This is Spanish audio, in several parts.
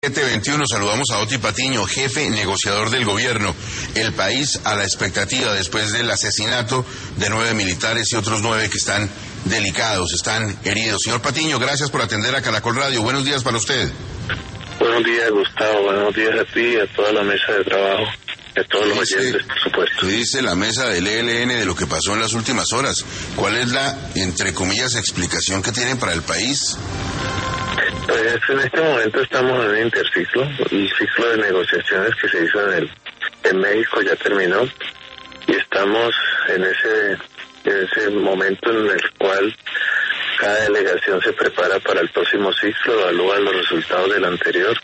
7:21, saludamos a Oti Patiño, jefe negociador del gobierno. El país a la expectativa después del asesinato de 9 militares y otros 9 que están delicados, están heridos. Señor Patiño, gracias por atender a Caracol Radio. Buenos días para usted. Buenos días, Gustavo. Buenos días a ti y a toda la mesa de trabajo, a todos los oyentes, por supuesto. ¿Qué dice la mesa del ELN de lo que pasó en las últimas horas? ¿Cuál es la, entre comillas, explicación que tienen para el país? Pues en este momento estamos en un interciclo. El ciclo de negociaciones que se hizo en México ya terminó y estamos en ese momento en el cual cada delegación se prepara para el próximo ciclo, evalúa los resultados del anterior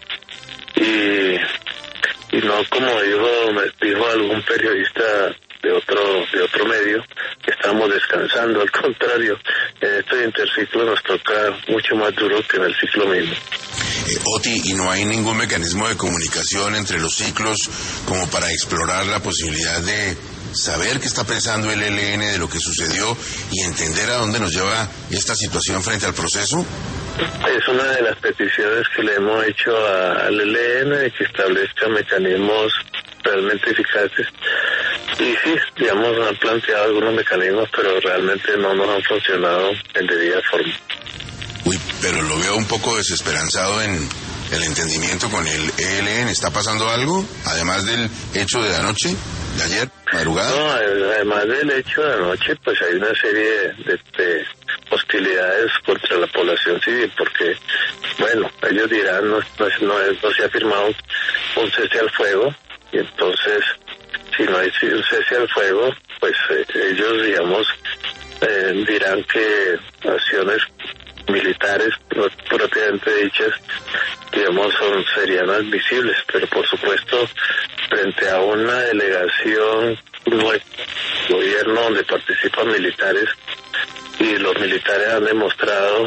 y no como dijo algún periodista de otro medio, que estamos descansando. Al contrario, en este interciclo nos toca mucho más duro que en el ciclo mismo. Oti, ¿y no hay ningún mecanismo de comunicación entre los ciclos como para explorar la posibilidad de saber qué está pensando el ELN de lo que sucedió y entender a dónde nos lleva esta situación frente al proceso? Es una de las peticiones que le hemos hecho al ELN, de que establezca mecanismos realmente eficaces. Y sí, digamos, han planteado algunos mecanismos, pero realmente no nos han funcionado en debida forma. Uy, pero lo veo un poco desesperanzado en el entendimiento con el ELN. ¿Está pasando algo? Además del hecho de anoche, de ayer, madrugada. No, además del hecho de anoche, pues hay una serie de hostilidades contra la población civil, porque, bueno, ellos dirán, no se ha firmado un cese al fuego, y entonces, si no hay un cese al fuego, pues ellos, digamos, dirán que acciones militares propiamente dichas, digamos, serían admisibles, pero por supuesto, frente a una delegación del gobierno donde participan militares, y los militares han demostrado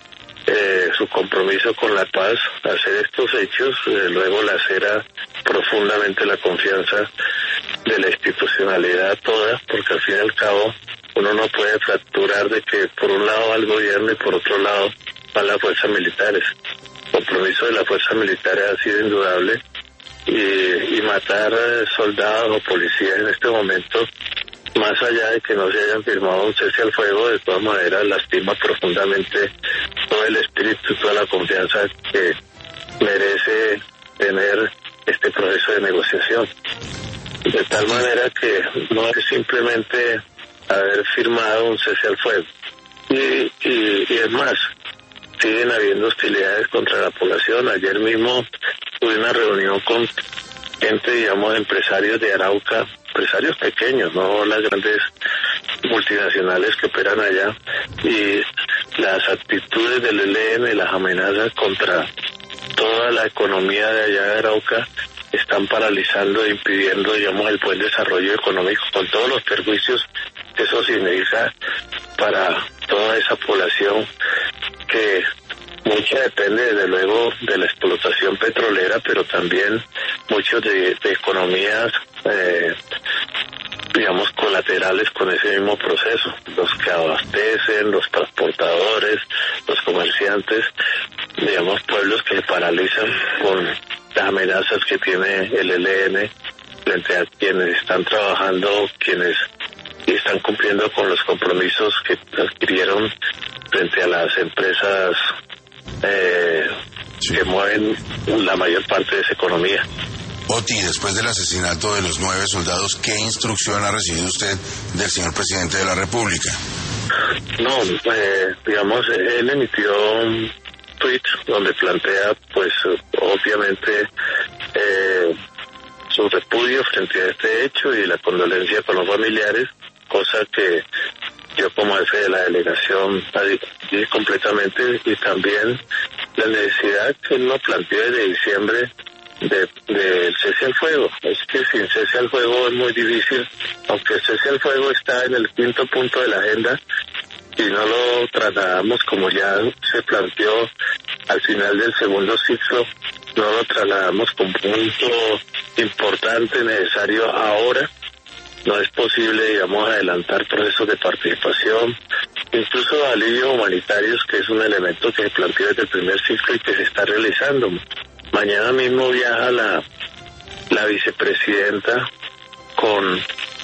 su compromiso con la paz, hacer estos hechos, luego lacera profundamente la confianza de la institucionalidad toda, porque al fin y al cabo uno no puede fracturar de que por un lado va el gobierno y por otro lado van las fuerzas militares. El compromiso de las fuerzas militares ha sido indudable y matar soldados o policías en este momento, más allá de que no se hayan firmado un cese al fuego, de todas maneras lastima profundamente todo el espíritu y toda la confianza que merece tener este proceso de negociación. De tal manera que no es simplemente haber firmado un cese al fuego. Y es más, siguen habiendo hostilidades contra la población. Ayer mismo tuve una reunión con gente, digamos, empresarios de Arauca, empresarios pequeños, no las grandes multinacionales que operan allá, y las actitudes del ELN, las amenazas contra toda la economía de allá de Arauca están paralizando e impidiendo, digamos, el buen desarrollo económico, con todos los perjuicios que eso significa para toda esa población, que mucha depende desde luego de la explotación petrolera, pero también muchos de economías, digamos, colaterales con ese mismo proceso, los que abastecen, los transportadores, los comerciantes, digamos, pueblos que se paralizan con las amenazas que tiene el ELN frente a quienes están trabajando, quienes están cumpliendo con los compromisos que adquirieron frente a las empresas que mueven la mayor parte de esa economía. Oti, después del asesinato de los 9 soldados, ¿qué instrucción ha recibido usted del señor presidente de la República? No, digamos, él emitió un tweet donde plantea, pues, obviamente, su repudio frente a este hecho y la condolencia con los familiares, cosa que yo como jefe de la delegación adquirí completamente, y también la necesidad que él nos planteó desde diciembre del cese al fuego. Es que sin cese al fuego es muy difícil, aunque el cese al fuego está en el 5º punto de la agenda, y no lo trasladamos como ya se planteó al final del segundo ciclo, no lo trasladamos como punto importante, necesario ahora. No es posible, digamos, adelantar procesos de participación, incluso alivios humanitarios, que es un elemento que se planteó desde el primer ciclo y que se está realizando. Mañana mismo viaja la vicepresidenta con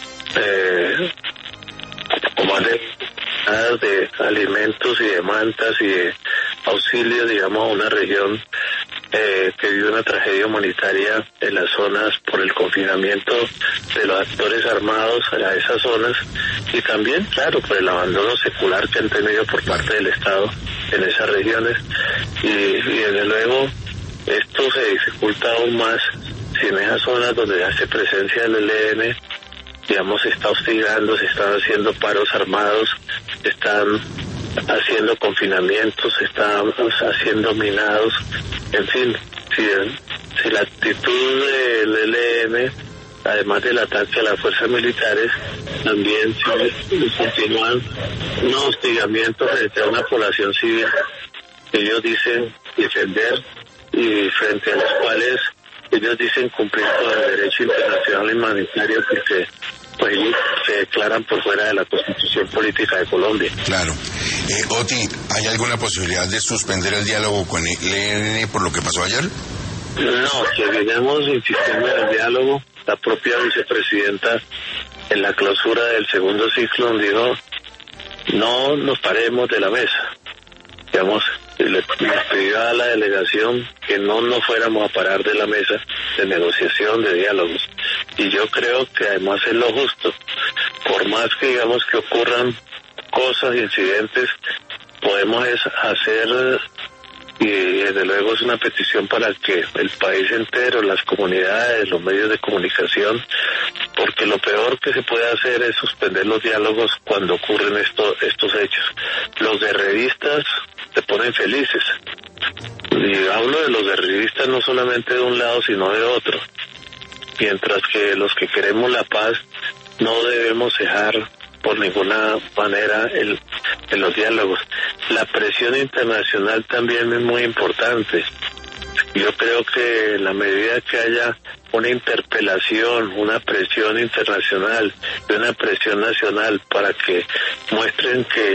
más de alimentos y de mantas y de auxilio, digamos, a una región que vive una tragedia humanitaria en las zonas por el confinamiento de los actores armados a esas zonas, y también, claro, por el abandono secular que han tenido por parte del Estado en esas regiones, y desde luego esto se dificulta aún más si en esas zonas donde hace presencia el ELN, digamos, se está hostigando, se están haciendo paros armados, se están haciendo confinamientos, se están haciendo minados, en fin, si la actitud del ELN, además del ataque a las fuerzas militares, también continúan unos hostigamientos frente a una población civil que ellos dicen defender y frente a los cuales ellos dicen cumplir con el derecho internacional humanitario, porque pues ellos se declaran por fuera de la Constitución Política de Colombia. Claro. Oti, ¿hay alguna posibilidad de suspender el diálogo con el ELN por lo que pasó ayer? No, seguiremos insistiendo en el diálogo. La propia vicepresidenta en la clausura del segundo ciclo dijo: no nos paremos de la mesa. Digamos, le pidió a la delegación que no nos fuéramos a parar de la mesa de negociación, de diálogos. Y yo creo que además es lo justo. Por más que digamos que ocurran cosas, incidentes, podemos hacer, y desde luego es una petición para que el país entero, las comunidades, los medios de comunicación, porque lo peor que se puede hacer es suspender los diálogos cuando ocurren estos hechos. Los guerreristas se ponen felices. Y hablo de los guerreristas no solamente de un lado, sino de otro. Mientras que los que queremos la paz no debemos cejar por ninguna manera en los diálogos. La presión internacional también es muy importante. Yo creo que en la medida que haya una interpelación, una presión internacional y una presión nacional para que muestren que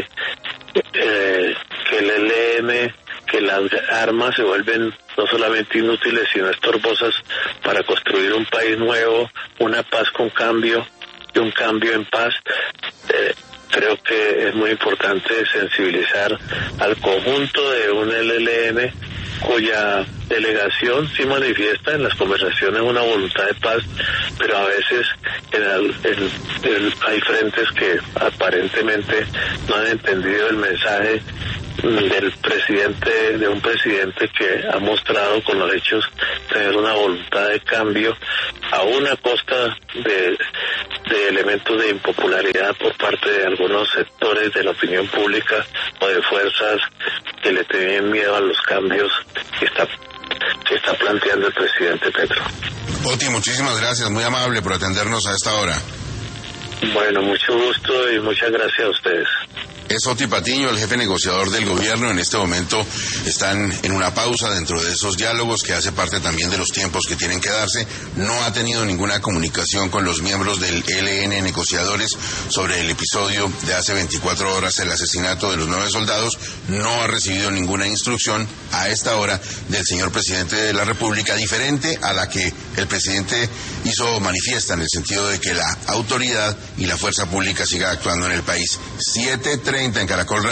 el ELN, que las armas se vuelven no solamente inútiles, sino estorbosas para construir un país nuevo, una paz con cambio y un cambio en paz. Creo que es muy importante sensibilizar al conjunto de un ELN cuya delegación sí manifiesta en las conversaciones una voluntad de paz, pero a veces hay frentes que aparentemente no han entendido el mensaje de un presidente que ha mostrado con los hechos tener una voluntad de cambio, a una costa de elementos de impopularidad por parte de algunos sectores de la opinión pública o de fuerzas que le tienen miedo a los cambios que está planteando el presidente Petro. Oti, muchísimas gracias, muy amable por atendernos a esta hora. Bueno, mucho gusto y muchas gracias a ustedes. Es Oti Patiño, el jefe negociador del gobierno. En este momento están en una pausa dentro de esos diálogos que hace parte también de los tiempos que tienen que darse. No ha tenido ninguna comunicación con los miembros del ELN negociadores sobre el episodio de hace 24 horas, el asesinato de los 9 soldados. No ha recibido ninguna instrucción a esta hora del señor presidente de la República, diferente a la que el presidente hizo manifiesta, en el sentido de que la autoridad y la fuerza pública siga actuando en el país. 7:30 en Caracol Radio.